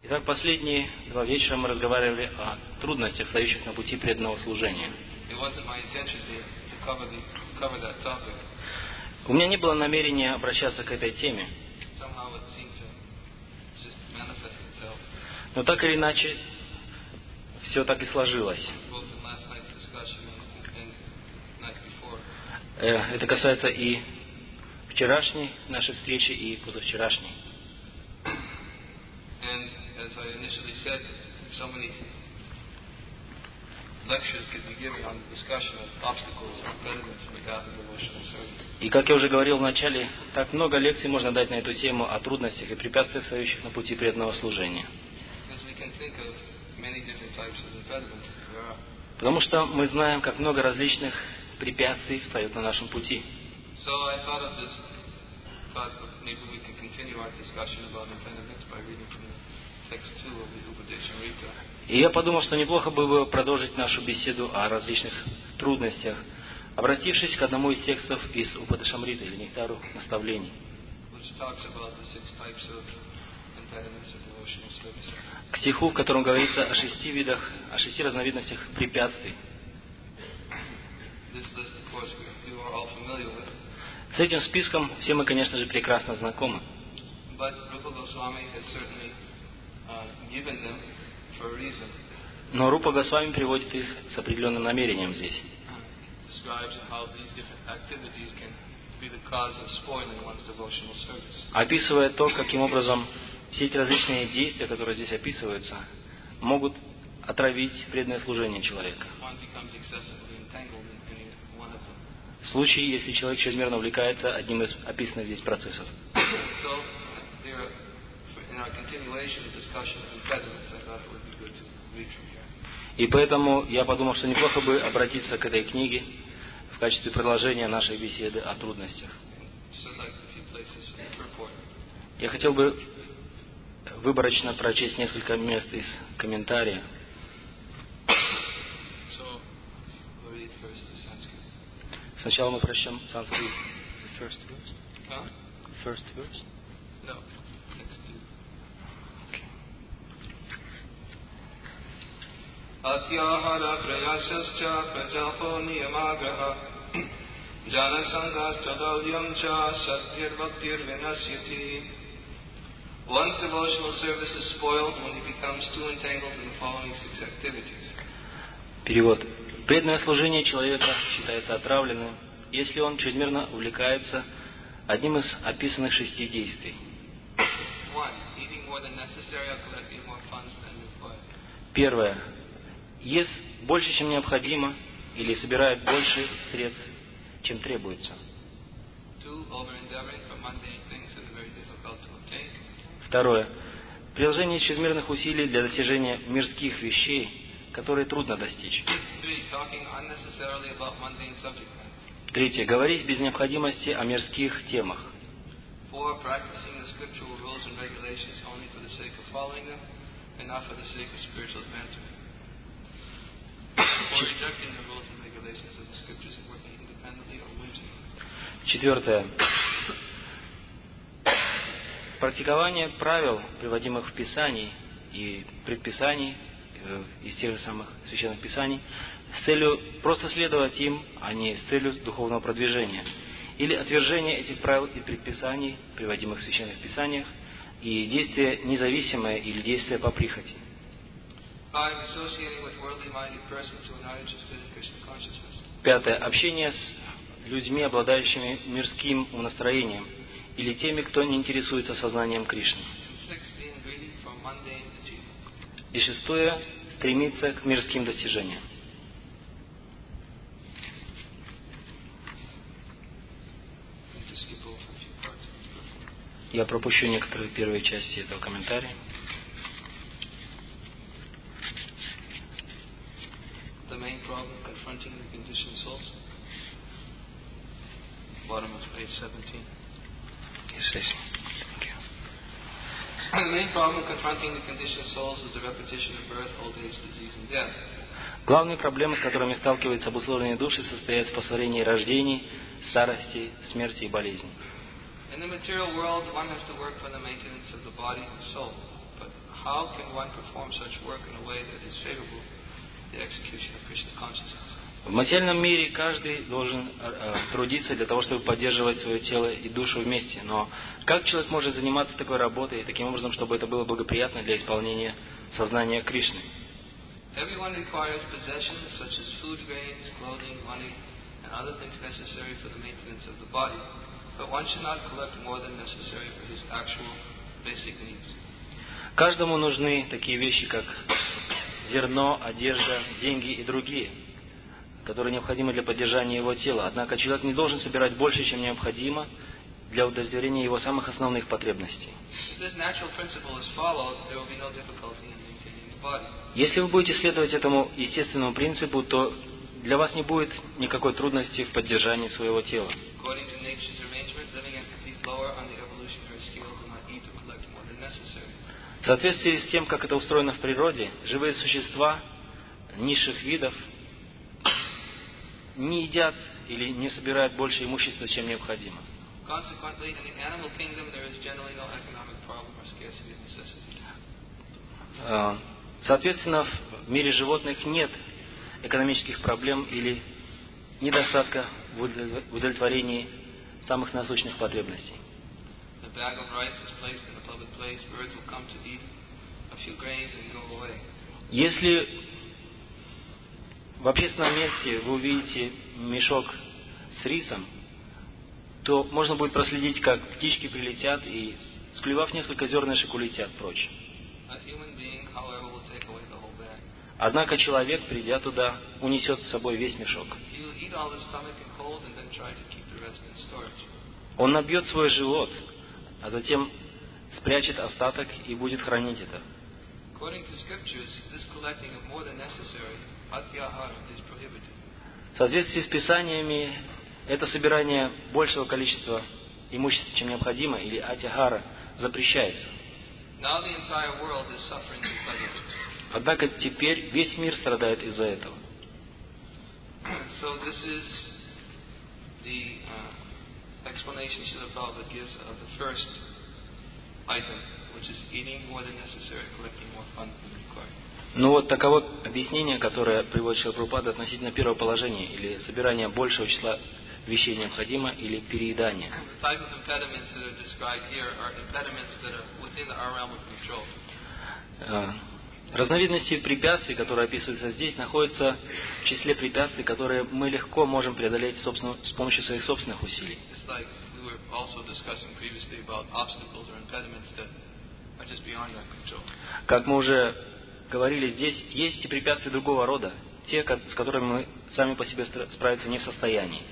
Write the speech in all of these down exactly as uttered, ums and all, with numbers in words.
Итак, последние два вечера мы разговаривали о трудностях, стоящих на пути преданного служения. У меня не было намерения обращаться к этой теме, но так или иначе, все так и сложилось. Это касается и вчерашней нашей встречи, и позавчерашней. И как я уже говорил в начале, так много лекций можно дать на эту тему о трудностях и препятствиях, стоящих на пути преданного служения. Потому что мы знаем, как много различных препятствий встает на нашем пути. И я подумал, что неплохо было бы продолжить нашу беседу о различных трудностях, обратившись к одному из текстов из Упадешамриты или Нектару наставлений, к стиху, в котором говорится о шести видах, о шести разновидностях препятствий. С этим списком все мы, конечно же, прекрасно знакомы. Но Рупа Госвами приводит их с определенным намерением здесь. Описывая то, каким образом все эти различные действия, которые здесь описываются, могут отравить преданное служение человека. В случае, если человек чрезмерно увлекается одним из описанных здесь процессов. И поэтому я подумал, что неплохо бы обратиться к этой книге в качестве продолжения нашей беседы о трудностях. Я хотел бы выборочно прочесть несколько мест из комментария. Сначала мы прочтем санскрит. First verse? Huh? First verse? No. Atyahara prayasascha prajapo niyamagraha janasangas chadalyam cha satyar bhaktir vinasyati. One's devotional service is spoiled when he becomes too entangled in the following six activities. Перевод. Преданное служение человека считается отравленным, если он чрезмерно увлекается одним из описанных шести действий. Первое. Ест больше, чем необходимо, или собирает больше средств, чем требуется. Второе. Приложение чрезмерных усилий для достижения мирских вещей, которые трудно достичь. Третье. Говорить без необходимости о мирских темах. Четвертое. Практикование правил, приводимых в Писании и предписаний, из тех же самых священных писаний, с целью просто следовать им, а не с целью духовного продвижения. Или отвержение этих правил и предписаний, приводимых в священных писаниях, и действия независимые или действия по прихоти. Пятое. Общение с людьми, обладающими мирским умонастроением, или теми, кто не интересуется сознанием Кришны. И шестое. Стремиться к мирским достижениям. Я пропущу некоторые первые части этого комментария. The main problem confronting the conditioned souls. Bottom of page seventeen. Yes, yes. Thank you. The main problem confronting the conditioned souls is the repetition of birth, old age, disease, and death. Главные проблемы, с которыми сталкиваются обусловленные души, состоят в повторении рождений, старости, смерти и болезней. In the material world, one has to work for the maintenance of the body and soul. But how can one perform such work in a way that is favorable to the execution of Krishna consciousness? В материальном мире каждый должен э, трудиться для того, чтобы поддерживать свое тело и душу вместе. Но как человек может заниматься такой работой, таким образом, чтобы это было благоприятно для исполнения сознания Кришны? Everyone requires possessions such as food grains, clothing, money, and other things necessary for the maintenance of the body. But one should not collect more than necessary for his actual basic needs. Каждому нужны такие вещи, как зерно, одежда, деньги и другие, которые необходимы для поддержания его тела. Однако человек не должен собирать больше, чем необходимо для удовлетворения его самых основных потребностей. Если вы будете следовать этому естественному принципу, то для вас не будет никакой трудности в поддержании своего тела. В соответствии с тем, как это устроено в природе, живые существа низших видов не едят или не собирают больше имущества, чем необходимо. Соответственно, в мире животных нет экономических проблем или недостатка в удовлетворении самых насущных потребностей. Если в общественном месте вы увидите мешок с рисом, то можно будет проследить, как птички прилетят и, склевав несколько зернышек, улетят прочь. Однако человек, придя туда, унесет с собой весь мешок. Он набьет свой живот, а затем спрячет остаток и будет хранить это. В соответствии с Писаниями, это собирание большего количества имущества, чем необходимо, или атихара, запрещается. Однако теперь весь мир страдает из-за этого. Ну вот таково объяснение, которое приводит Шрила Прабхупада относительно первого положения, или собирания большего числа вещей необходимо, или переедания. Разновидности препятствий, которые описываются здесь, находятся в числе препятствий, которые мы легко можем преодолеть с помощью своих собственных усилий. Как мы уже говорили, здесь есть и препятствия другого рода, те, с которыми мы сами по себе справиться не в состоянии.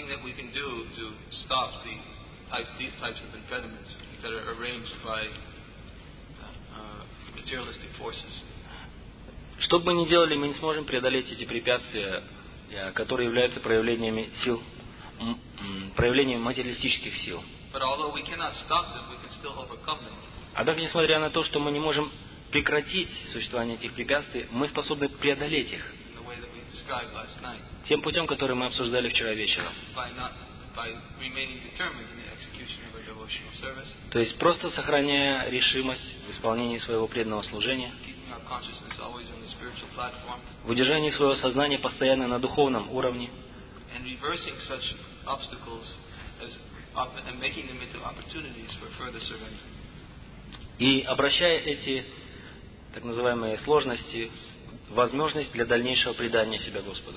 Что бы мы ни делали, мы не сможем преодолеть эти препятствия, которые являются проявлениями сил, проявлениями материалистических сил. Однако, несмотря на то, что мы не можем прекратить существование этих препятствий, мы способны преодолеть их тем путем, который мы обсуждали вчера вечером. То есть просто сохраняя решимость в исполнении своего преданного служения, в удержании своего сознания постоянно на духовном уровне, и обращая эти так называемые сложности в возможность для дальнейшего предания себя Господу.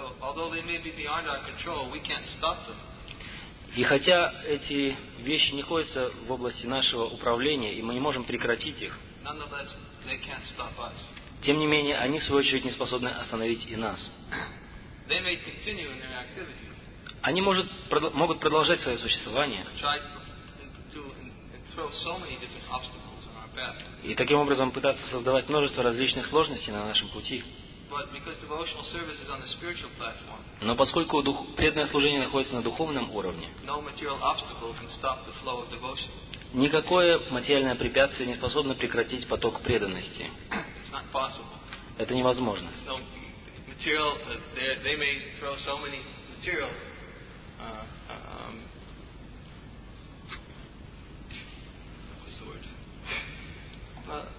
И хотя эти вещи не находятся в области нашего управления, и мы не можем прекратить их, тем не менее, они в свою очередь не способны остановить и нас. Они может, могут продолжать свое существование и таким образом пытаться создавать множество различных сложностей на нашем пути. Но поскольку дух, преданное служение находится на духовном уровне, никакое материальное препятствие не способно прекратить поток преданности. Это невозможно.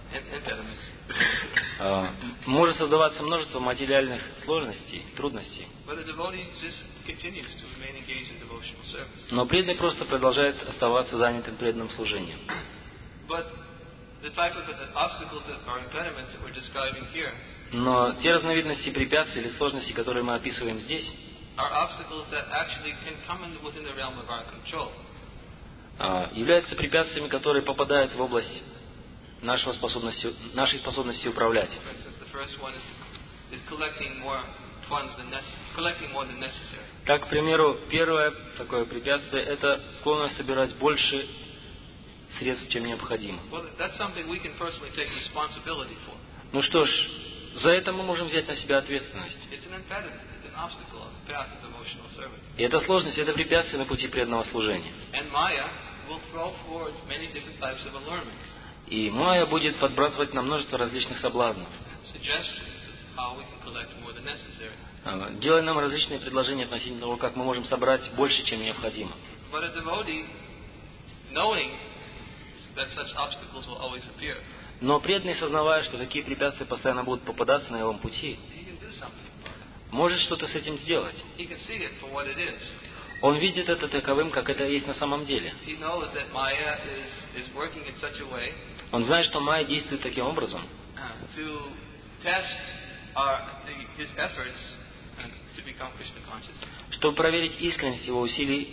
impediments. А, может создаваться множество материальных сложностей, трудностей. But a devotee just continues to remain engaged in devotional service. Но преданный просто продолжает оставаться занятым преданным служением. But the type of obstacles that are impediments that we're describing here Но те разновидности препятствий или сложностей, которые мы описываем здесь, are obstacles that actually can come in within the realm of our control. а, являются препятствиями, которые попадают в область нашего способности, нашей способности управлять. For instance, the first one is, is collecting more funds than necessary, collecting more than necessary. Как, к примеру, первое такое препятствие – это склонность собирать больше средств, чем необходимо. Well, that's something we can personally take responsibility for. Ну что ж, за это мы можем взять на себя ответственность. It's an impediment, it's an obstacle on the path of devotional service. И эта сложность – это препятствие на пути преданного служения. And Maya will throw forward many different types of allurements, И Майя будет подбрасывать на множество различных соблазнов, suggestions of how we can collect more than necessary. а, делая нам различные предложения относительно того, как мы можем собрать больше, чем необходимо. But a devotee, knowing that such obstacles will always appear, Но преданный, сознавая, что такие препятствия постоянно будут попадаться на его пути, he can do something about it. может что-то с этим сделать. He can see it for what it is. Он видит это таковым, как это есть на самом деле. He knows that Maya is, is working in such a way Он знает, что Майя действует таким образом, uh, to test our, the, his efforts uh, to become Krishna conscious. чтобы проверить искренность его усилий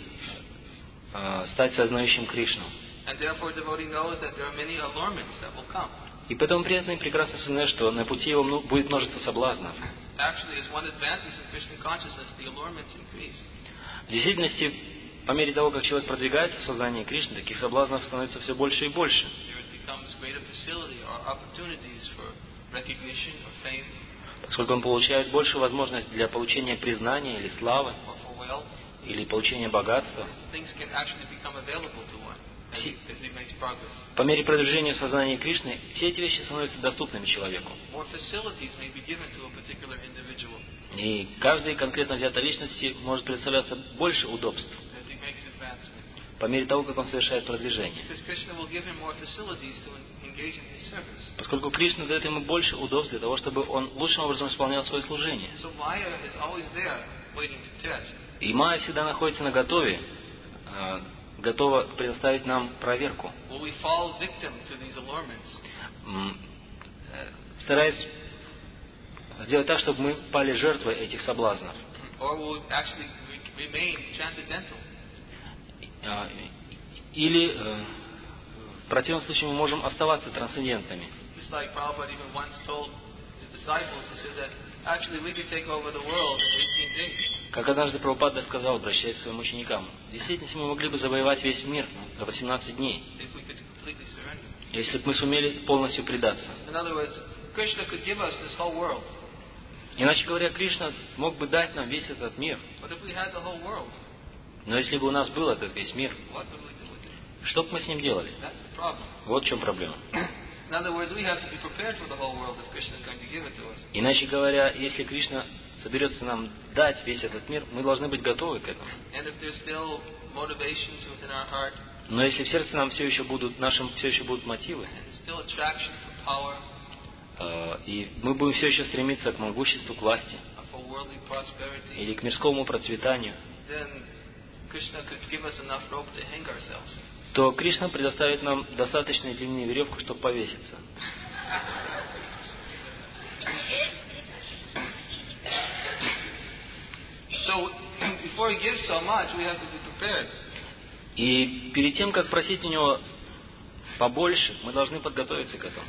э, стать сознающим Кришну. And therefore, devotee knows that there are many allurements that will come. И поэтому преданный прекрасно сознает, что на пути его мно- будет множество соблазнов. Actually, as one advances in Krishna consciousness, the allurements increase. В действительности, по мере того, как человек продвигается в сознании Кришны, таких соблазнов становится все больше и больше. There becomes greater facility or opportunities for recognition or fame Поскольку он получает больше возможностей для получения признания или славы, or for wealth. или получения богатства. Things can actually become available to one as he, as he makes progress. По мере продвижения в сознании Кришны, все эти вещи становятся доступными человеку. More facilities may be given to a particular individual И каждой конкретно взятой личности может представляться больше удобств as he makes advancement. по мере того, как он совершает продвижение. Because Krishna will give him more facilities to en- engage in his service. Поскольку Кришна дает ему больше удобств для того, чтобы он лучшим образом исполнял свое служение. So Maya is always there waiting to test. И Майя всегда находится на готове, э, готова предоставить нам проверку, Will we fall victim to these allurements? м, э, стараясь сделать так, чтобы мы пали жертвой этих соблазнов. Or will we actually re- remain transcendental? Э, Или э, в противном случае мы можем оставаться трансцендентными. Just like Prabhupada even once told his disciples, he said that actually we could take over the world in eighteen days. Как однажды Прабхупада сказал, обращаясь к своим ученикам, в действительности мы могли бы завоевать весь мир за восемнадцать дней, If we could completely surrender. если бы мы сумели полностью предаться. In other words, Krishna could give us this whole world. Иначе говоря, Кришна мог бы дать нам весь этот мир. But if we had the whole world, Но если бы у нас был этот весь мир, what would we do with it? что бы мы с ним делали? That's the problem. Вот в чем проблема. In other words, we have to be prepared for the whole world if Krishna is going to give it to us. Иначе говоря, если Кришна соберется нам дать весь этот мир, мы должны быть готовы к этому. And if there's still motivations within our heart, Но если в сердце нам все еще будут, нашим все еще будут мотивы, and still attraction for power, э, и мы будем все еще стремиться к могуществу, к власти, or for worldly prosperity, или к мирскому процветанию, then Krishna could give us enough rope to hang ourselves. то Кришна предоставит нам достаточно длинную веревку, чтобы повеситься. So, before he gives so much, we have to be prepared. И перед тем, как просить у него побольше, мы должны подготовиться к этому.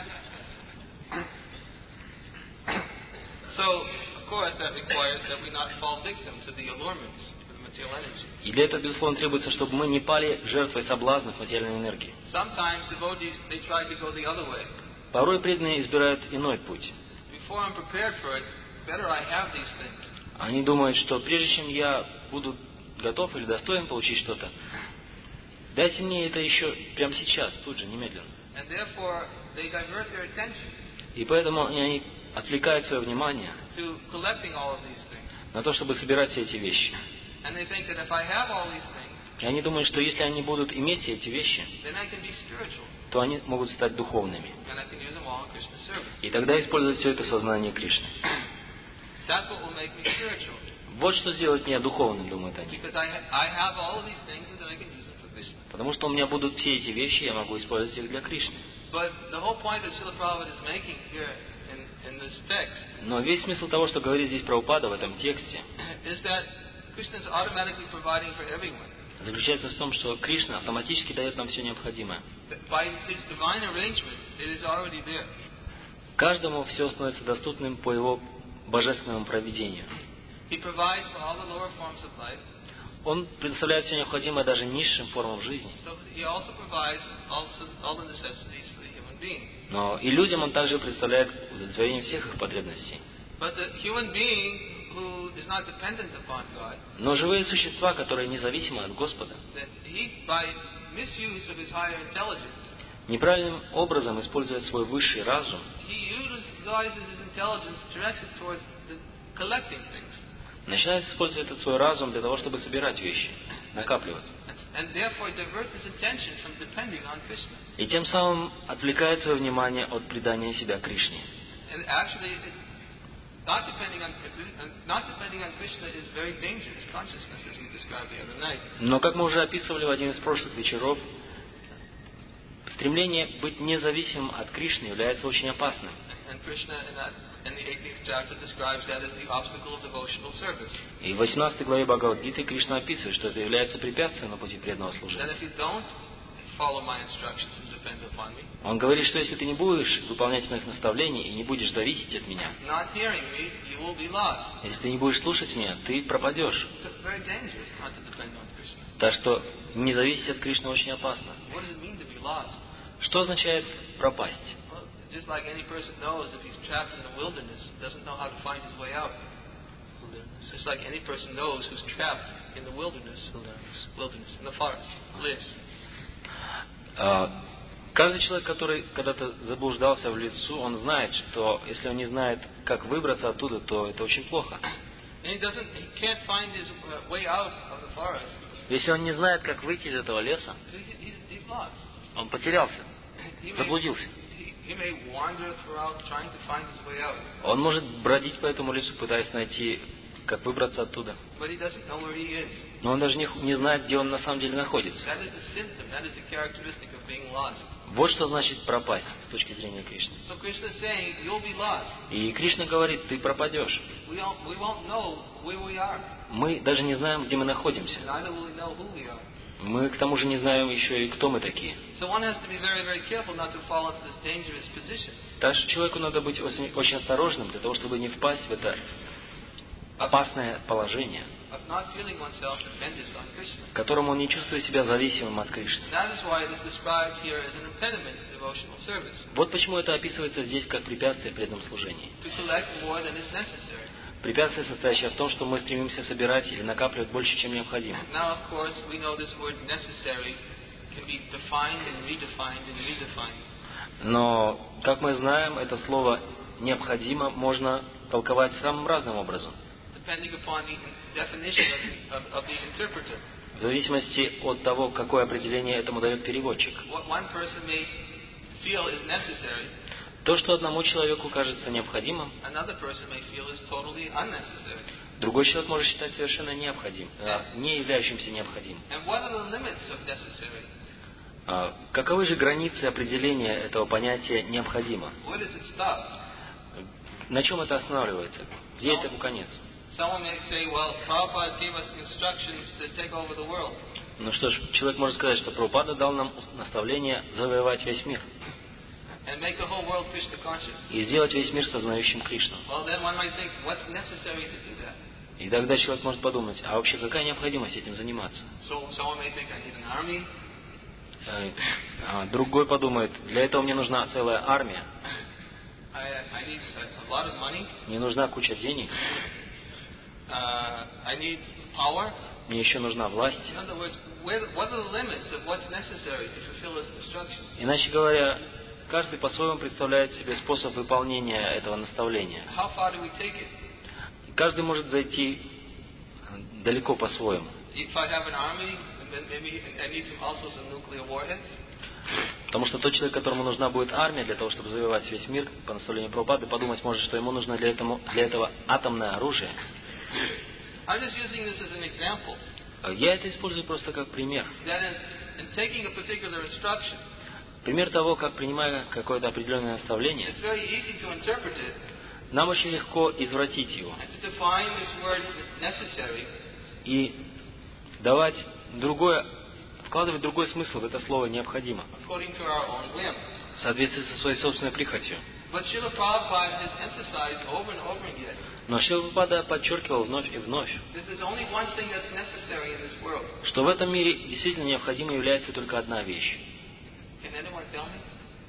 So, of course, that requires that we not fall victim to the allurements of the material energy. И для этого, безусловно, требуется, чтобы мы не пали жертвой соблазнов материальной энергии. Sometimes devotees, they try to go the other way. Порой преданные избирают иной путь. Before I'm prepared for it, better I have these things. Они думают, что прежде чем я буду готов или достоин получить что-то, дайте мне это еще прямо сейчас, тут же, немедленно. And therefore, they divert their attention И поэтому они отвлекают свое внимание to collecting all of these things. на то, чтобы собирать все эти вещи. And they think that if I have all these things, И они думают, что если они будут иметь все эти вещи, then I can be spiritual. то они могут стать духовными. And I can use them all in Krishna's service. И тогда использовать все это в сознании Кришны. That's what will make me spiritual. Вот что сделает меня духовным, думают они. Because I, I have all of these things and then I can use them for Krishna. Потому что у меня будут все эти вещи, я могу использовать их для Кришны. But the whole point that Srila Prabhupada is making here in, in this text Но весь смысл того, что говорит здесь Прабхупада в этом тексте, is that Krishna is automatically providing for everyone. заключается в том, что Кришна автоматически дает нам все необходимое. That by his divine arrangement, it is already there. Каждому все становится доступным по его божественному провидению. He provides for all the lower forms of life. Он предоставляет все необходимое даже низшим формам жизни. So he also provides also all the necessities for the human being. Но и людям он также представляет удовлетворение всех их потребностей. But the human being who is not dependent upon God, Но живые существа, которые независимы от Господа, that he, by misuse of his higher intelligence, неправильным образом используя свой высший разум, he utilizes his intelligence directed towards the collecting things. начинает использовать этот свой разум для того, чтобы собирать вещи, накапливать. And therefore diverts his attention from depending on Krishna. И тем самым отвлекает свое внимание от предания себя Кришне. And actually, it, not depending on not depending on Krishna is very dangerous consciousness, as we described the other night. Но, как мы уже описывали в один из прошлых вечеров, стремление быть независимым от Кришны является очень опасным. And Krishna in that in the eighteenth chapter describes that as the obstacle of devotional service. И в восемнадцатой главе Бхагавад-гиты Кришна описывает, что это является препятствием на пути преданного That служения. if you don't follow my instructions and depend upon me, Он говорит, что если ты не будешь выполнять моих наставлений и не будешь зависеть от меня, not hearing me, you will be lost. если ты не будешь слушать меня, ты пропадешь. It's very dangerous not to depend on Krishna. Так что не зависеть от Кришны очень опасно. What does it mean to be lost? Что означает пропасть? Well, just like any person knows if he's trapped in the wilderness, doesn't know how to find his way out. Just like any person knows who's trapped in the wilderness, wilderness, in the forest, lives. А, Каждый человек, который когда-то заблуждался в лесу, он знает, что если он не знает, как выбраться оттуда, то это очень плохо. And he doesn't, he can't find his uh, way out of the forest. Если он не знает, как выйти из этого леса, He, he's, he's lost. он потерялся, He may, заблудился. he, he may wander throughout trying to find his way out, Он может бродить по этому лесу, пытаясь найти, как выбраться оттуда. but he doesn't know where he is. Но он даже не, не знает, где он на самом деле находится. That is the symptom, that is the characteristic of being lost. Вот что значит пропасть с точки зрения Кришны. So Krishna is saying, you'll be lost. И Кришна говорит, ты пропадешь. We, don't, we won't know where we are. Мы даже не знаем, где мы находимся. Neither will we know who we are. Мы к тому же не знаем еще и кто мы такие. So one has to be very, very careful not to fall into this dangerous position. Так что человеку надо быть очень, очень осторожным для того, чтобы не впасть в это опасное положение, Of not feeling oneself dependent on Krishna. в котором он не чувствует себя зависимым от Кришны. That is why it is described here as an impediment to devotional service. Вот почему это описывается здесь как препятствие в преданном служении. To collect more than is necessary. Препятствие, состоящее в том, что мы стремимся собирать или накапливать больше, чем необходимо. Now, of course, we know this word necessary can be defined and redefined and redefined. Но, как мы знаем, это слово «необходимо» можно толковать самым разным образом. Depending upon the definition of the, of, of the interpreter. В зависимости от того, какое определение этому дает переводчик. What one person may feel is necessary, То, что одному человеку кажется необходимым, another person may feel is totally unnecessary. другой человек может считать совершенно необходимым, э, не являющимся необходимым. And what are the limits of necessary? А каковы же границы определения этого понятия «необходимо»? Where does it stop? На чем это останавливается? Где этому конец? Someone may say, well, Prabhupada gave us instructions to take over the world. Ну что ж, человек может сказать, что Прабхупада дал нам наставление завоевать весь мир And make the whole world Krishna conscious. и сделать весь мир сознающим Кришну. Well, then one might think, what's necessary to do that? И тогда человек может подумать, а вообще какая необходимость этим заниматься? So someone may think, I need an army. Э, а другой подумает, для этого мне нужна целая армия, I, I need a, a lot of money. мне нужна куча денег, Uh, I need power. мне еще нужна власть. In other words, where, what are the limits of what's necessary to fulfill this instruction? Иначе говоря, каждый по-своему представляет себе способ выполнения этого наставления. How far do we take it? Каждый может зайти далеко по-своему. If I have an army, then maybe I need some, also some nuclear warheads. Потому что тот человек, которому нужна будет армия для того, чтобы завоевать весь мир, по наставлению Прабхупады, подумать может, что ему нужно для этого, для этого атомное оружие. I'm just using this as an example. Я это использую просто как пример. That in, in taking a particular instruction, Пример того, как, принимая какое-то определенное наставление, it's very easy to interpret it нам очень легко извратить его and to define this word necessary и давать другое, вкладывать другой смысл в это слово необходимо, according to our own whim. в соответствии со своей собственной прихотью. But Srila Prabhupada has emphasized over and over again, Но Шрила Прабхупада подчеркивал вновь и вновь, this is only one thing that's necessary in this world. что в этом мире действительно необходимой является только одна вещь. Can anyone tell me?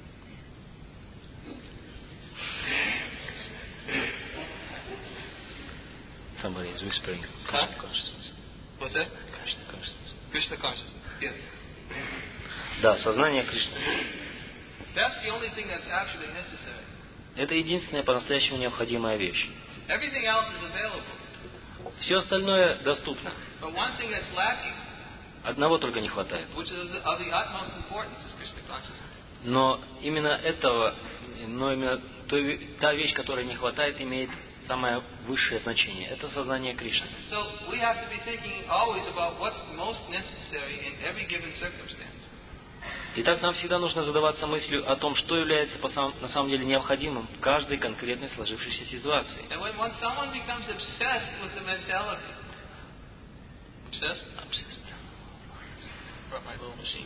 Somebody is whispering. Huh? Krishna consciousness. What's that? Krishna consciousness. Krishna consciousness. Yes. Да, сознание Кришны. That's the only thing that's actually necessary. Это единственная по-настоящему необходимая вещь. Everything else is available. Все остальное доступно. But one thing that's lacking, Одного только не хватает. which is of the utmost importance, is Krishna consciousness. Но именно этого, но именно той, та вещь, которой не хватает, имеет самое высшее значение. Это сознание Кришны. So we have to be thinking always about what's most necessary in every given circumstance. Итак, нам всегда нужно задаваться мыслью о том, что является по сам, на самом деле необходимым в каждой конкретной сложившейся ситуации. And when, when someone becomes obsessed with the mentality, obsessed? Obsessed. Brought my little machine.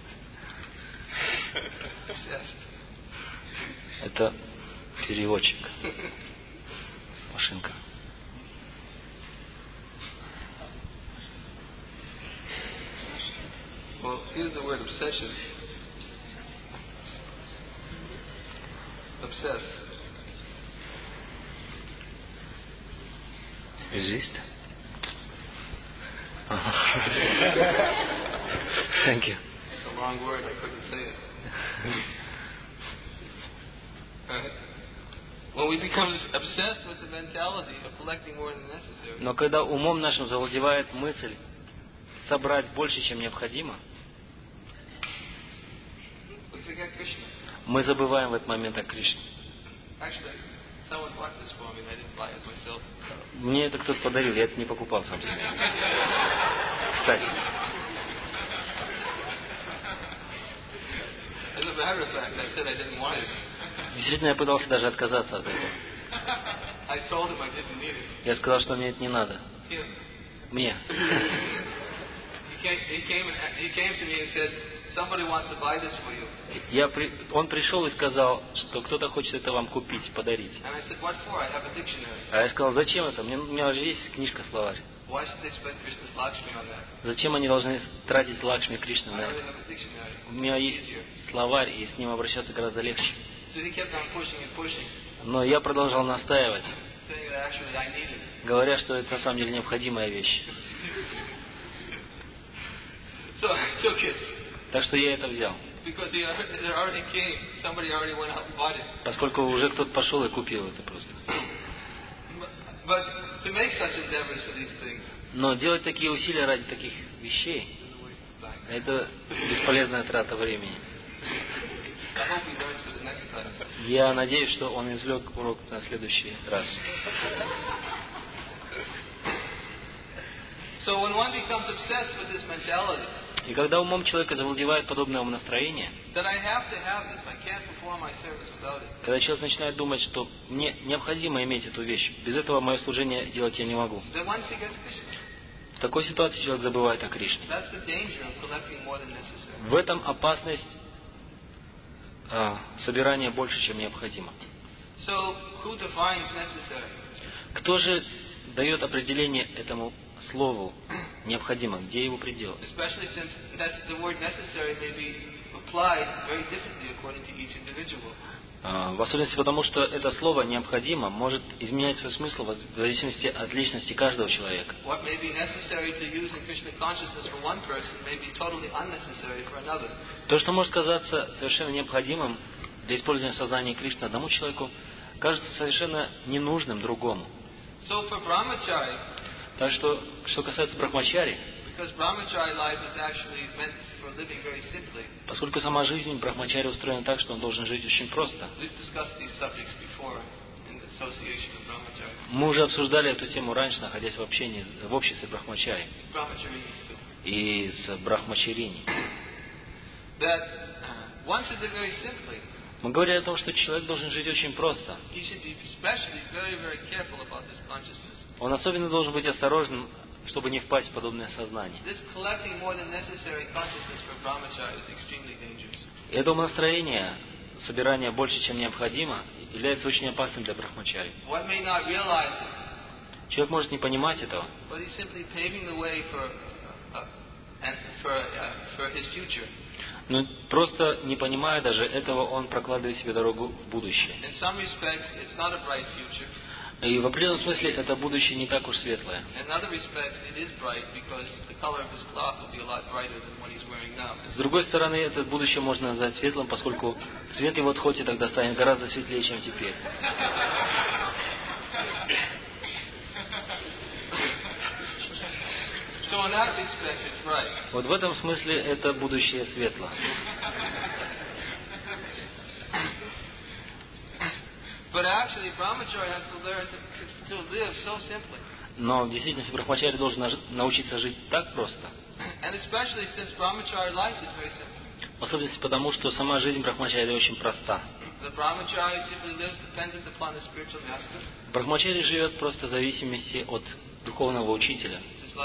Obsessed. Это переводчик. Машинка. Well, here's the word obsession. Obsessed. Exist? Thank you. It's a long word, I couldn't say it. Right? When we become obsessed with the mentality of collecting more than necessary, Но когда умом нашим завладевает мысль собрать больше, чем необходимо, we forget Krishna. мы забываем в этот момент о Кришне. Actually, someone bought this for me, I didn't buy it myself. Мне это кто-то подарил, я это не покупал сам себе. Кстати. As a matter of fact, I said I didn't want it. Действительно, я пытался даже отказаться от этого. I told him I didn't need it. Я сказал, что мне это не надо. Him. Мне. He came, he came, and, he came to me and said, somebody wants to buy this for you. Я при... Он пришел и сказал, что кто-то хочет это вам купить, подарить. And I said, what for? I have a dictionary. А я сказал, зачем это? Мне, у меня уже есть книжка-словарь. Why should they spend Krishna's Lakshmi on that? Зачем они должны тратить Лакшми Кришну I на already это? have a dictionary. У меня It's есть easier. словарь, и с ним обращаться гораздо легче. So he kept on pushing and pushing, Но я продолжал настаивать, saying that actually I need it. говоря, что это на самом деле необходимая вещь. So I took it. Так что я это взял. Because he already, it already came. Somebody already went out and bought it. Поскольку уже кто-то пошел и купил это просто. But, but to make such endeavors for these things, Но делать такие усилия ради таких вещей, это бесполезная трата времени. I hope he learns for the next time. Я надеюсь, что он извлек урок на следующий раз. So when one becomes obsessed with this mentality, И когда умом человека завладевает подобное умонастроение, that I have to have this, I can't perform my service without it, когда человек начинает думать, что мне необходимо иметь эту вещь, без этого мое служение делать я не могу, then one forgets Krishna. в такой ситуации человек забывает о Кришне. That's the danger of collecting more than necessary. В этом опасность а, собирания больше, чем необходимо. So who defines necessary? Кто же дает определение этому слову необходимо, где его предел? Especially since that's, the word necessary may be applied very differently according to each individual. А, в особенности потому, что это слово необходимо может изменять свой смысл в зависимости от личности каждого человека. What may be necessary to use in Krishna consciousness for one person may be totally unnecessary for another. То, что может казаться совершенно необходимым для использования сознания Кришны одному человеку, кажется совершенно ненужным другому. So for brahmachari, Так что, что касается брахмачари, Поскольку сама жизнь брахмачари устроена так, что он должен жить очень просто. Мы уже обсуждали эту тему раньше, находясь в общении, в обществе брахмачари и с брахмачарини. Мы говорили о том, что человек должен жить очень просто. Он особенно должен быть осторожным, чтобы не впасть в подобное сознание. Это умонастроение, собирание больше, чем необходимо, является очень опасным для брахмачари. Человек может не понимать этого, но просто не понимая даже этого, он прокладывает себе дорогу в будущее. И в определенном смысле это будущее не так уж светлое. С другой стороны, это будущее можно назвать светлым, поскольку цвет его тхоти тогда станет гораздо светлее, чем теперь. Вот в этом смысле это будущее светло. Но в действительности брахмачари должен научиться жить так просто. В особенности потому, что сама жизнь брахмачари очень проста. Брахмачари живет просто в зависимости от духовного учителя.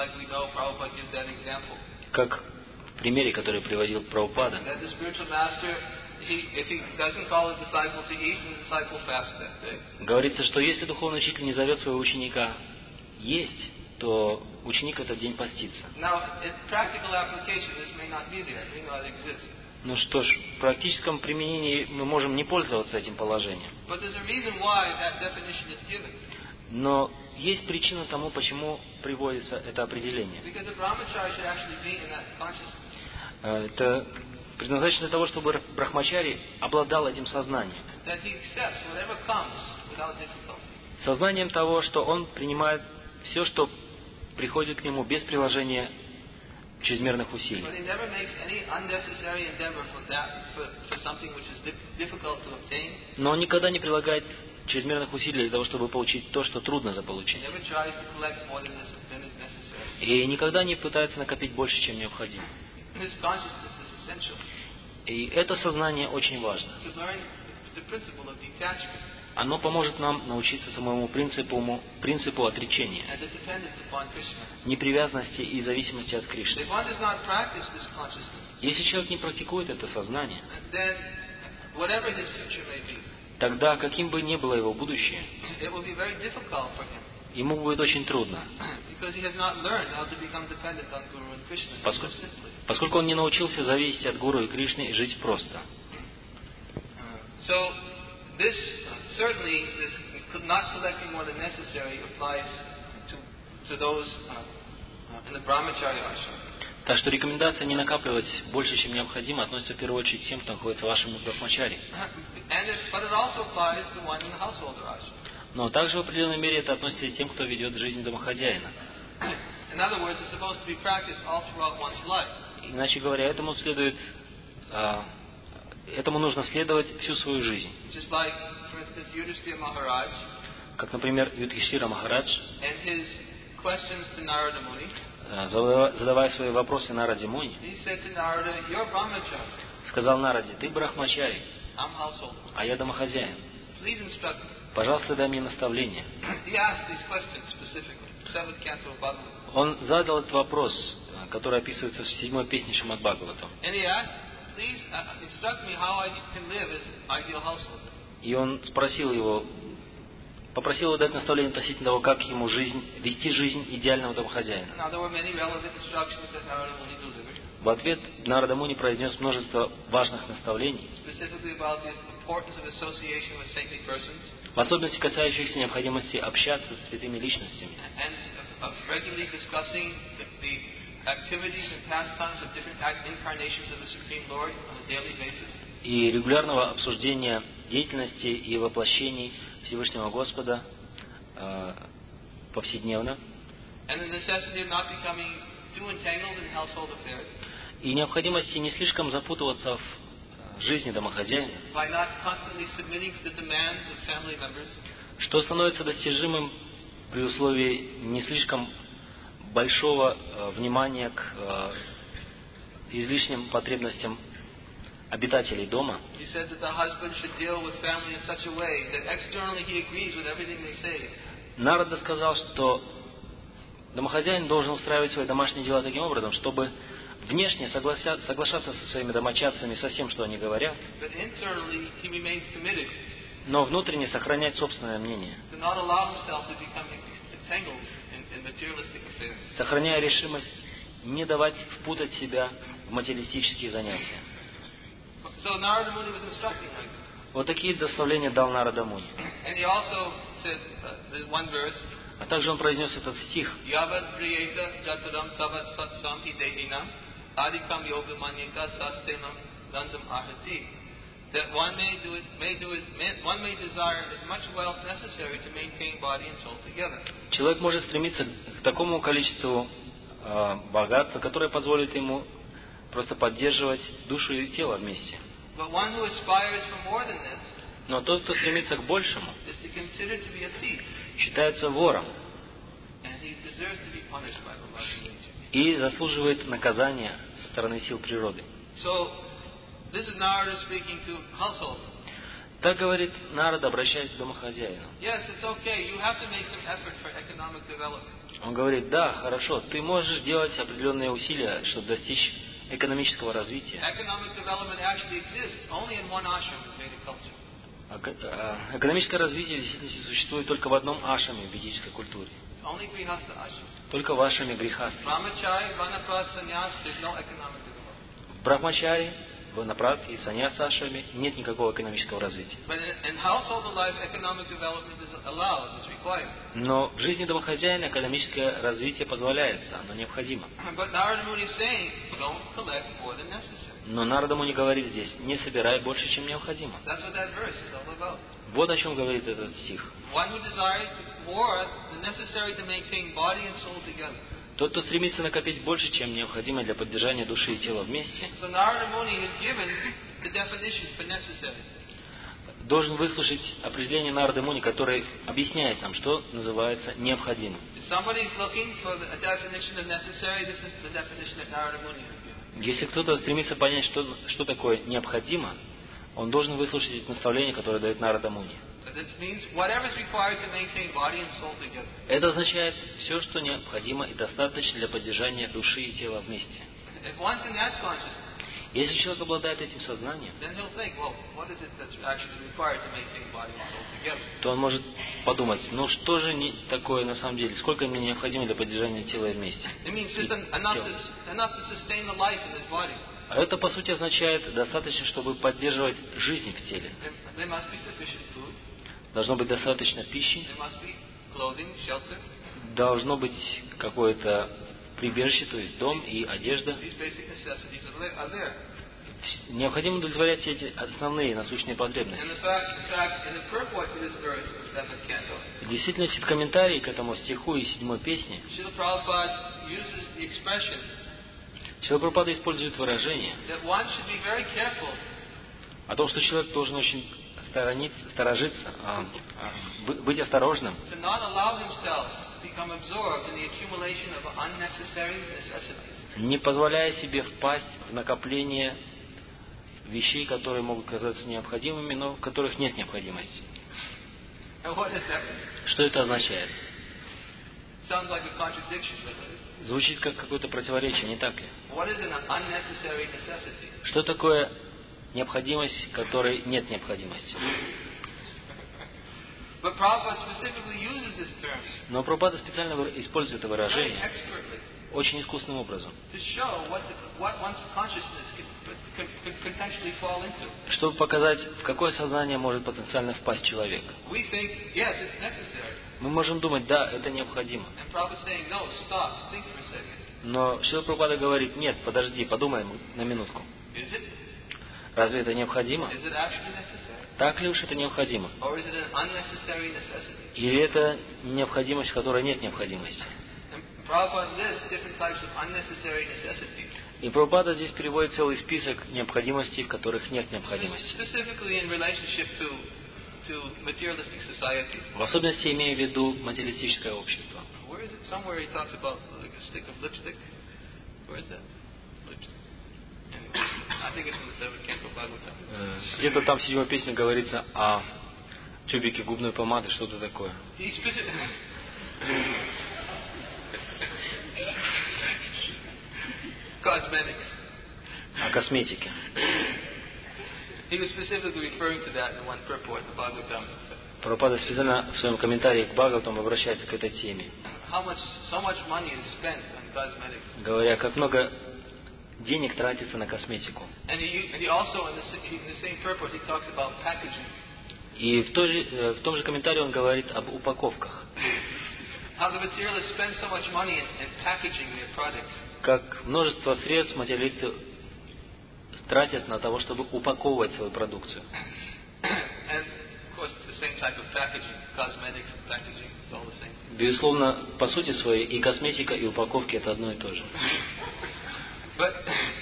Как в примере, который приводил Прабхупада. Говорится, что если духовный учитель не зовет своего ученика есть, то ученик этот день постится. Ну что ж, в практическом применении мы можем не пользоваться этим положением. Но есть причина тому, почему приводится это определение. Это предназначено для того, чтобы брахмачари обладал этим сознанием. Сознанием того, что он принимает все, что приходит к нему без приложения чрезмерных усилий. Но он никогда не прилагает чрезмерных усилий для того, чтобы получить то, что трудно заполучить. И никогда не пытается накопить больше, чем необходимо. И это сознание очень важно. Оно поможет нам научиться самому принципу, принципу отречения, непривязанности и зависимости от Кришны. Если человек не практикует это сознание, тогда, каким бы ни было его будущее, ему будет очень трудно, поскольку, поскольку он не научился зависеть от Гуру и Кришны и жить просто. This, uh, certainly, this not collecting more than necessary applies to, to those uh, in the brahmacharya ashram. Так что рекомендация не накапливать больше, чем необходимо, относится в первую очередь к тем, кто находится в вашем брахмачаре. Но также в определенной мере это относится и к тем, кто ведет жизнь домохозяина. Иначе говоря, этому следует... А, Этому нужно следовать всю свою жизнь. Как, например, Юдхиштира Махарадж, задавая свои вопросы Нараде Муни, сказал Нараде: ты брахмачари, а я домохозяин. Пожалуйста, дай мне наставление. Он задал этот вопрос, который описывается в седьмой песне Шримад Бхагаватам. И он спросил его, попросил его дать наставление относительно того, как ему жизнь, вести жизнь идеального домохозяина. В ответ Нарада Муни произнес множество важных наставлений, в особенности касающихся необходимости общаться с святыми личностями и регулярного обсуждения деятельности и воплощений Всевышнего Господа э, повседневно, too entangled in household affairs. И необходимости не слишком запутываться в жизни домохозяина, By not constantly submitting to the demands of family members. что становится достижимым при условии не слишком большого э, внимания к э, излишним потребностям обитателей дома. He said that the husband should deal with family in such a way that externally he agrees with everything they say. Нарада сказал, что домохозяин должен устраивать свои домашние дела таким образом, чтобы внешне соглася- соглашаться со своими домочадцами, со всем, что они говорят, But internally he remains committed но внутренне сохранять собственное мнение, to not allow himself to become entangled in, in materialistic affairs. сохраняя решимость не давать впутать себя в материалистические занятия. So Narada Muni was instructing like that. Вот такие наставления дал Нарада Муни. And he also said, uh, there's one verse, А также он произнес этот стих: Yavad priyeta jataram tavat satsam hidehina adikam yogamanyata sastenam dandam ahati. That one may do it, may do it, may, one may desire as much wealth necessary to maintain body and soul together. человек может стремиться к такому количеству э, богатства, которое позволит ему просто поддерживать душу и тело вместе. But one who aspires for more than this Но тот, кто стремится к большему, is to consider to be a thief, считается вором and he deserves to be punished by the loving nature. и заслуживает наказания со стороны сил природы. So, this is Narada speaking to household. Так говорит Нарада, обращаясь к домохозяину. Yes, it's okay. You have to make some effort for economic development. Он говорит: да, хорошо, ты можешь делать определенные усилия, чтобы достичь экономического развития. Economic development actually exists only in one ashram in Vedic culture. А к- а, Экономическое развитие в действительности существует только в одном ашраме в ведической культуре. Only Grihastha ashram. Только в ашраме Грихастхи. Brahmachari, Vanaprastha, Sannyas, there's no economic development. В Брахмачари, в Ванапратхе и Саньяса ашраме нет никакого экономического развития. But in, in household life, economic development is allowed, it's required. Но в жизни домохозяина экономическое развитие позволяется, оно необходимо. But Narada Muni is saying, don't collect more than necessary. Но Нарада Муни говорит здесь: не собирай больше, чем необходимо. That's what that verse is all about. Вот о чем говорит этот стих. One who desires more than necessary to maintain body and soul together. Тот, кто стремится накопить больше, чем необходимо для поддержания души и тела вместе, So Narada Muni has given the definition for necessary. должен выслушать определение Нарады Муни, которое объясняет нам, что называется необходимым. If somebody is looking for a definition of necessary, this is the definition that Narada Muni has given. Если кто-то стремится понять, что, что такое необходимо, он должен выслушать эти наставления, которые дает Нарада Муни. So this means whatever is required to maintain body and soul together. Это означает все, что необходимо и достаточно для поддержания души и тела вместе. If one's in that consciousness, Если человек обладает этим сознанием, then he'll think, well, what is it that's actually required to maintain body and soul together? то он может подумать: ну что же не такое на самом деле, сколько мне необходимо для поддержания тела вместе. It means just en- enough to, enough to sustain the life in this body. А это, по сути, означает достаточно, чтобы поддерживать жизнь в теле. There, there must be sufficient food. Должно быть достаточно пищи, There must be clothing, shelter. должно быть какое-то прибежище, то есть дом и одежда. These basic necessities are li- are there. Необходимо удовлетворять все эти основные насущные потребности. And the fact, in fact, in the purport to this verse, the seventh canto, В действительности, в комментарии к этому стиху и седьмой песне Srila Prabhupada uses the expression Шрила Прабхупада использует выражение that one should be very careful о том, что человек должен очень сторониться, сторожиться, а, а, бы- быть осторожным, to not allow himself to become absorbed in the accumulation of unnecessary necessities. не позволяя себе впасть в накопление вещей, которые могут казаться необходимыми, но в которых нет необходимости. And what does that mean? Что это означает? Sounds like a contradiction, but Звучит как какое-то противоречие, не так ли? what is an unnecessary necessity? Что такое необходимость, которой нет необходимости? But Prabhupada specifically uses this term Но Прабхупада специально вы- использует это very выражение expertly очень искусным образом, to show what, the, what one's consciousness could, could, could, could potentially fall into. чтобы показать, в какое сознание может потенциально впасть человек. We think, yes, it's necessary. Мы можем думать: да, это необходимо. And Prabhupada's saying, no, stop, think for a second. Но Шрила Прабхупада говорит: нет, подожди, подумай на минутку. Is it? Разве это необходимо? Is it actually necessary? Так ли уж это необходимо? Or is it an unnecessary necessity? Или это необходимость, в которой нет необходимости? And Prabhupada lists different types of unnecessary necessities. И Прабхупада здесь переводит целый список необходимостей, в которых нет необходимости. Specifically in relationship to to materialistic society. В особенности имея в виду материалистическое общество. Where is it? Somewhere he talks about like a stick of lipstick. Where is that? Lipstick. Anyway, I think it's in the seventh canto Bhagavatam. Где-то там в седьмой песне говорится о тюбике губной помады, что-то такое. He specifically. Cosmetics. О косметике. He was specifically referring to that in one purport, the Bhagavatam. Прабхупада специально в своем комментарии к Бхагаватам обращается к этой теме. How much, so much money is spent on cosmetics. Говоря, как много денег тратится на косметику. And he, and he also in the, in the same purport he talks about packaging. И в, той же, в том же комментарии он говорит об упаковках. How the materialists spend so much money in, in packaging their products. Как множество средств материалисты тратят на того, чтобы упаковывать свою продукцию. And of course it's the same type of packaging, cosmetics and packaging, it's all the same. Безусловно, по сути своей и косметика, и упаковки это одно и то же. But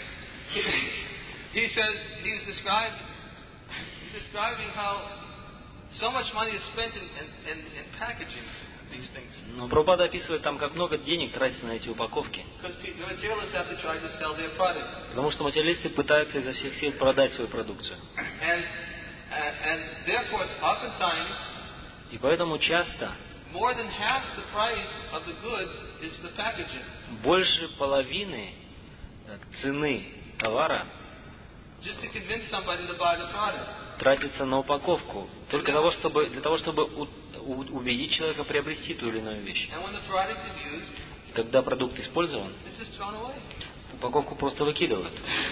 he says he's described he's describing how so much money is spent in, in, in packaging these things. Но Прабхупада описывает там, как много денег тратится на эти упаковки. Потому что материалисты пытаются изо всех сил продать свою продукцию. And, uh, and therefore, oftentimes, и поэтому часто more than half the price of the goods is the packaging. Больше половины цены товара Just to convince somebody to buy the product. Тратится на упаковку только того, чтобы, для того, чтобы у, у, убедить человека приобрести ту или иную вещь. And when the product is used, когда продукт использован, it's just thrown away. Упаковку просто выкидывают.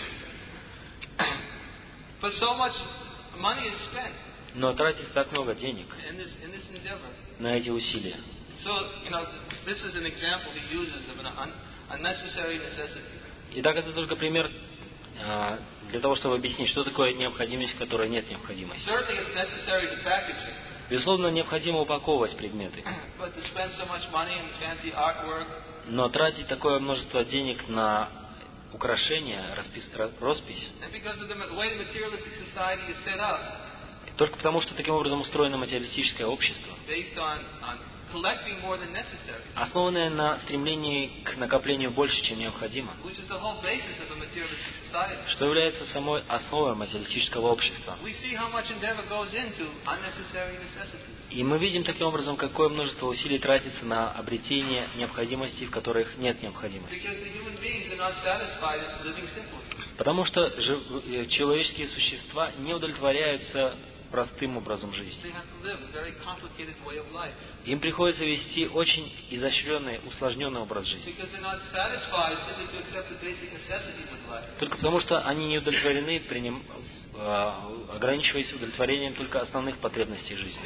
But so much money is spent. Но тратится так много денег in this, in this endeavor. На эти усилия. So, you know, this is an example he uses of an un, unnecessary necessity. Итак, это только пример а, для того, чтобы объяснить, что такое необходимость, в которой нет необходимости. Certainly it's necessary to package it. Безусловно, необходимо упаковывать предметы. But to spend so much money in fancy artwork, но тратить такое множество денег на украшения, распис, роспись, and because of the way the materialistic society is set up, только потому, что таким образом устроено материалистическое общество, based on, on collecting more than necessary, основанное на стремлении к накоплению больше, чем необходимо, which is the whole basis of a materialistic society, что является самой основой материалистического общества. We see how much endeavor goes into unnecessary necessities. И мы видим таким образом, какое множество усилий тратится на обретение необходимостей, в которых нет необходимости. Because the human beings are not satisfied with living simply. Потому что жив... человеческие существа не удовлетворяются простым образом жизни. Им приходится вести очень изощренный, усложненный образ жизни. Только потому, что они не удовлетворены, приним... ограничиваясь удовлетворением только основных потребностей жизни.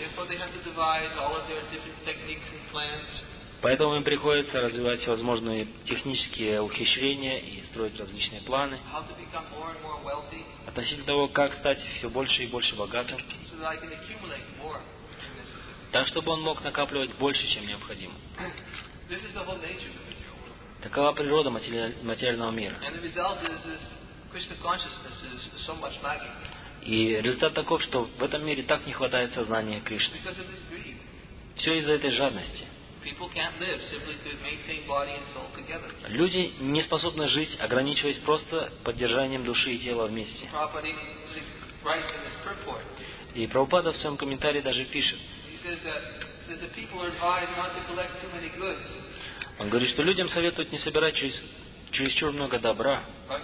Поэтому им приходится развивать всевозможные технические ухищрения и строить различные планы относительно того, как стать все больше и больше богатым, так, чтобы он мог накапливать больше, чем необходимо. Такова природа материального мира. И результат таков, что в этом мире так не хватает сознания Кришны. Все из-за этой жадности. Люди не способны жить, ограничиваясь просто поддержанием души и тела вместе. И Прабхупада в своем комментарии даже пишет. Он говорит, что людям советуют не собирать через, чересчур много добра,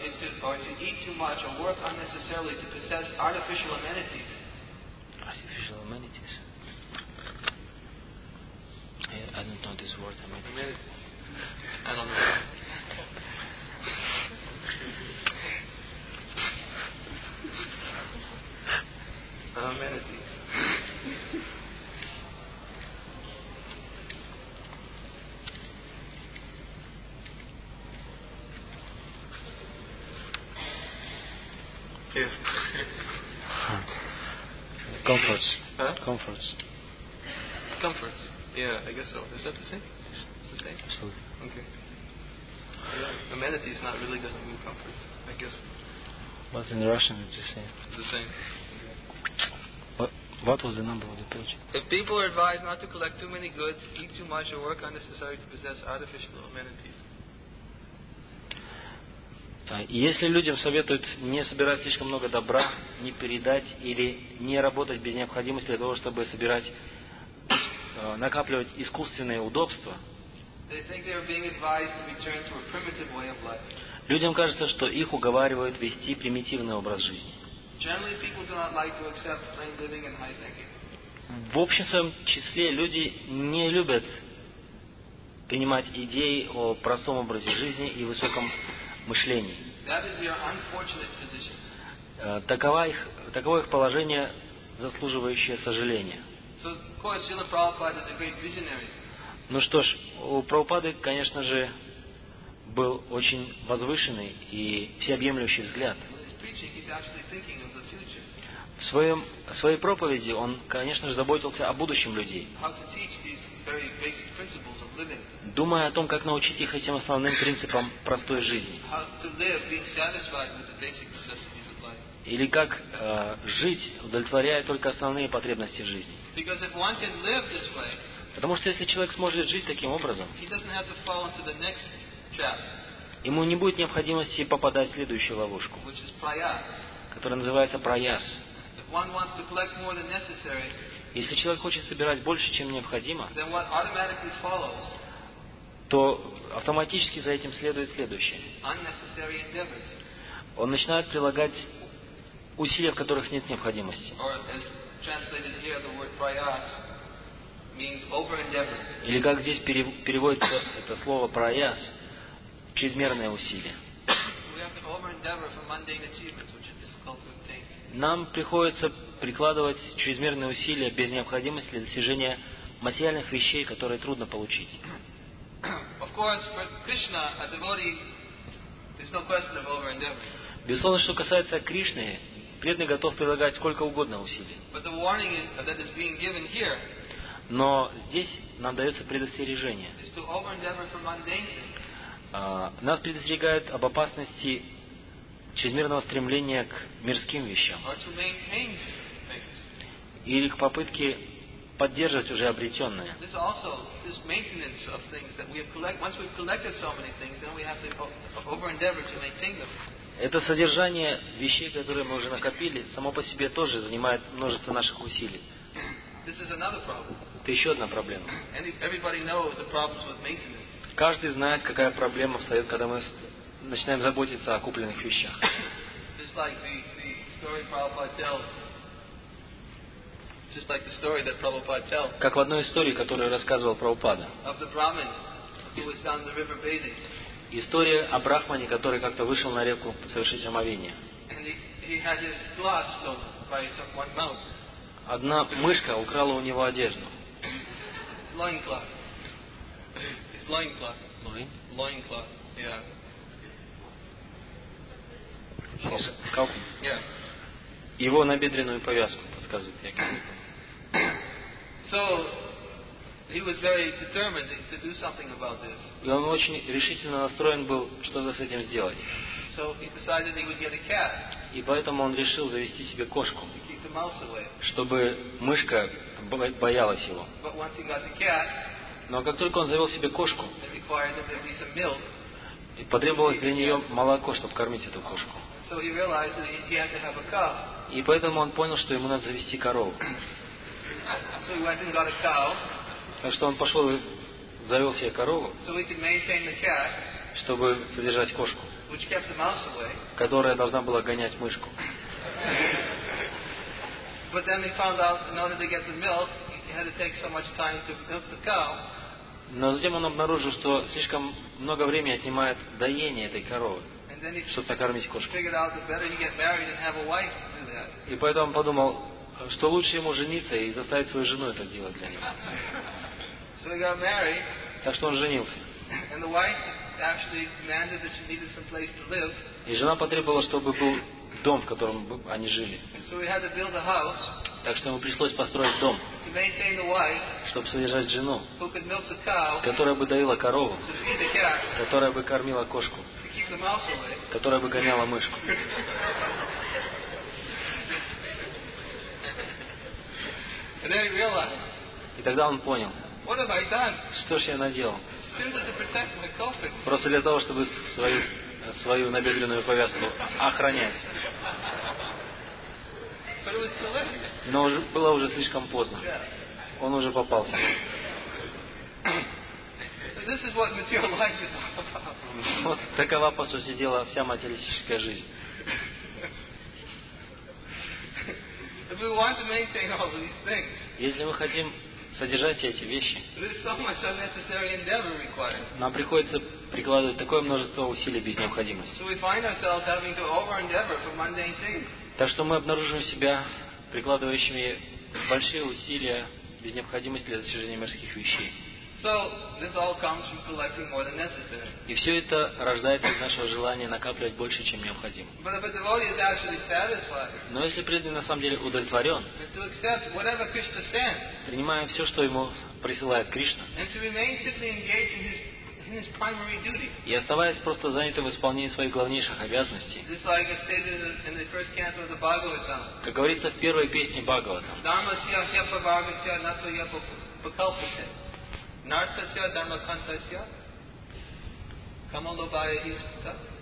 I don't know this word. I mean, I don't know. Amenities. Yeah. Comforts. Huh? Comforts. Comforts. Yeah, I guess so. Is that the same? It's the same? Absolutely. Okay. Amenities not really doesn't mean comfort. I guess But in Russian it's the same. it's the same. What, what was the number of the page? If people are advised not to collect too many goods, eat too much, or work unnecessary to possess artificial amenities. И если людям советуют не собирать слишком много добра, не передать или не работать без необходимости для того, чтобы собирать, э, накапливать искусственные удобства, людям кажется, что их уговаривают вести примитивный образ жизни. В общем своем числе люди не любят принимать идеи о простом образе жизни и высоком мышлении. Такова их, таково их положение, заслуживающее сожаления. Ну что ж, у Прабхупады, конечно же, был очень возвышенный и всеобъемлющий взгляд. В, своем, в своей проповеди он, конечно же, заботился о будущем людей, думая о том, как научить их этим основным принципам простой жизни. Или как э, жить, удовлетворяя только основные потребности жизни. Потому что если человек сможет жить таким образом, ему не будет необходимости попадать в следующую ловушку, которая называется праяс. Если человек хочет собирать больше, чем необходимо, то автоматически за этим следует следующее. Он начинает прилагать усилия, в которых нет необходимости. Или как здесь переводится это слово праяс, чрезмерное усилие. Нам приходится прикладывать чрезмерные усилия без необходимости для достижения материальных вещей, которые трудно получить. Безусловно, что касается Кришны, преданный готов прилагать сколько угодно усилий. Но здесь нам дается предостережение. Нас предостерегают об опасности чрезмерного стремления к мирским вещам или к попытке поддерживать уже обретенное. Это содержание вещей, которые мы уже накопили, само по себе тоже занимает множество наших усилий. Это еще одна проблема. Каждый знает, какая проблема встает, когда мы начинаем заботиться о купленных вещах. Как в одной истории, которую рассказывал Прабхупада. История о брахмане, который как-то вышел на реку совершить омовение. Одна мышка украла у него одежду. Его набедренную повязку, подсказывает Яков. И он очень решительно настроен был что-то с этим сделать. И поэтому он решил завести себе кошку, чтобы мышка боялась его. Но как только он завел себе кошку, потребовалось для нее молоко, чтобы кормить эту кошку. И поэтому он понял, что ему надо завести корову. Так что он пошел и завел себе корову, чтобы содержать кошку, которая должна была гонять мышку. Но затем он обнаружил, что слишком много времени отнимает доение этой коровы, чтобы накормить кошку. И поэтому он подумал, что лучше ему жениться и заставить свою жену это делать для него. Так что он женился. И жена потребовала, чтобы был дом, в котором они жили. Так что ему пришлось построить дом, to maintain the wife, чтобы содержать жену, who could milk the cow, которая бы доила корову, to feed the cat, которая бы кормила кошку, to keep the mouse away. которая бы гоняла мышку. And then he realized, И тогда он понял, what have I done? что ж я наделал. Simply to protect my culprit. Просто для того, чтобы свою, свою набедренную повязку охранять. But it was too late. Но уже, было уже слишком поздно. Yeah. Он уже попался. So this is what material life is all about. Вот такова, по сути дела, вся материалистическая жизнь. If we want to maintain all of these things, Если мы хотим содержать все эти вещи, there's so much unnecessary endeavor required. нам приходится прикладывать такое множество усилий без необходимости. So we find ourselves having to over-endeavor for mundane things. Так что мы обнаружим себя прикладывающими большие усилия без необходимости для достижения мирских вещей. So this all comes from collecting more than necessary. И все это рождается из нашего желания накапливать больше, чем необходимо. But if a devotee is actually satisfied, Но если преданный на самом деле удовлетворен, to accept whatever Krishna sends, принимая все, что ему присылает Кришна, and to remain simply engaged in his, in his primary duty, и оставаясь просто занятым в исполнении своих главнейших обязанностей, just like it's stated in the first canto of the Bhagavatam, как говорится в первой песне Бхагаватам, Dharmasya hyapavargasya nato yapakalpate, nartasya dharmakantasya kamalobhaya hispata.